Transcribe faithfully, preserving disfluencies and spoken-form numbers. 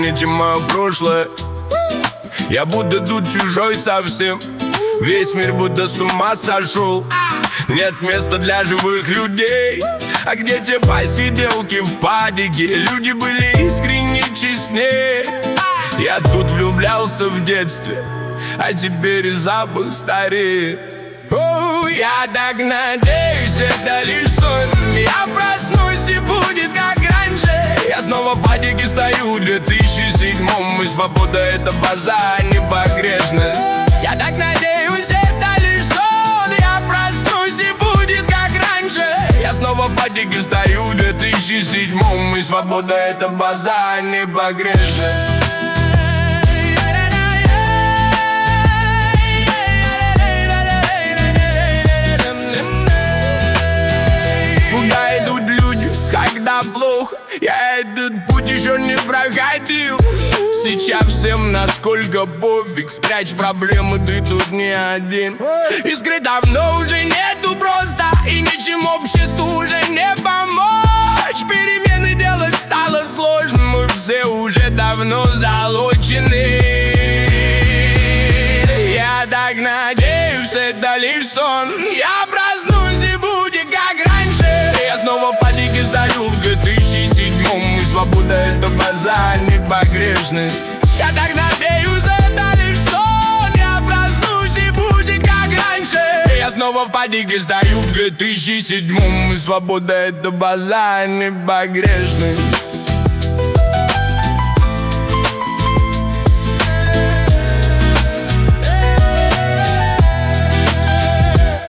помните мое прошлое. Я будто тут чужой совсем. Весь мир будто с ума сошел. Нет места для живых людей. А где те посиделки в падике? Люди были искренне честнее. Я тут влюблялся в детстве, а теперь и запах стареет. О, я так надеюсь, это лишь сон. Я проснусь и будет как раньше. Я снова в падике стою в две тысячи седьмом. И свобода — это база, а не погрешность. Я так надеюсь, это лишь сон. Я проснусь и будет как раньше. Я снова в падике стою в две тысячи седьмом. И свобода — это база, а не погрешность. Плохо, я этот путь еще не проходил. Сейчас всем насколько пофиг. Спрячь проблемы, ты тут не один. И скрыть давно уже нету просто. И ничем обществу уже не помочь. Перемены делать стало сложно. Мы все уже давно залочены. Я так надеюсь, это лишь сон. Я проснусь и будет как раньше. Я снова в падике стою в две тысячи седьмом. И свобода — это база, а не погрешность. Я так надеюсь, это лишь сон. Я проснусь и будет как раньше. Я снова в падике стою в две тысячи седьмом. И свобода — это база, а не погрешность.